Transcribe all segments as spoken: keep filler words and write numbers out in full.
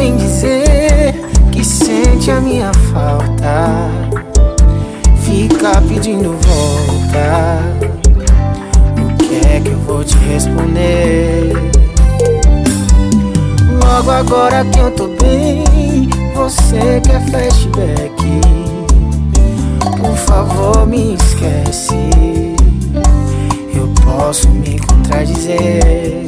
vem dizer que sente a minha falta, fica pedindo volta. O que é que eu vou te responder? Logo agora que eu tô bem, você quer flashback. Por favor, me esquece, eu posso me contradizer.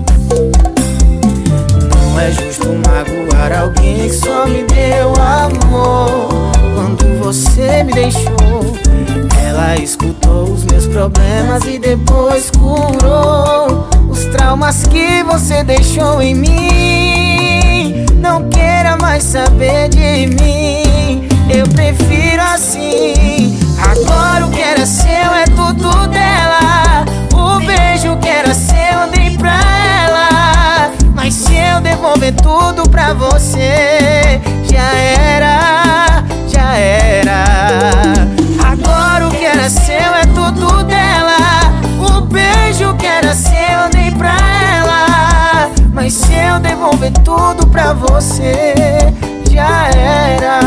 Não é justo magoar alguém que só me deu amor. Quando você me deixou, ela escutou os meus problemas e depois curou os traumas que você deixou em mim. Não queira mais saber de mim, eu prefiro assim. Agora o que era seu é tudo dela. O beijo que era seu eu dei pra ela. Mas se eu devolver tudo pra você, já era, já era. Agora o que era seu é tudo dela. O beijo que era seu eu dei pra ela. Mas se eu devolver tudo pra você, já era.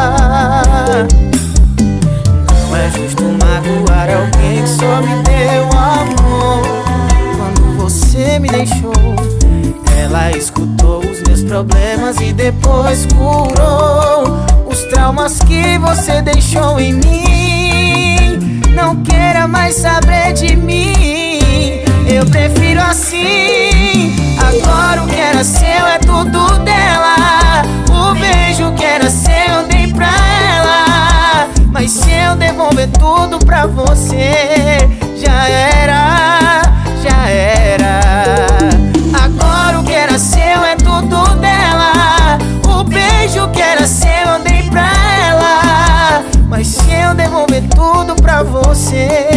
Não é justo magoar alguém que só me deu amor. Quando você me deixou, ela escutou os meus problemas e depois curou os traumas que você deixou em mim. Não queira mais saber de mim, eu prefiro assim. Agora o que era seu é tudo dela. O beijo que era seu eu dei pra ela. Mas se eu devolver tudo pra você, já era, já era. Agora o que era seu é tudo dela. O beijo que era seu eu dei pra ela. Mas se eu devolver tudo pra você,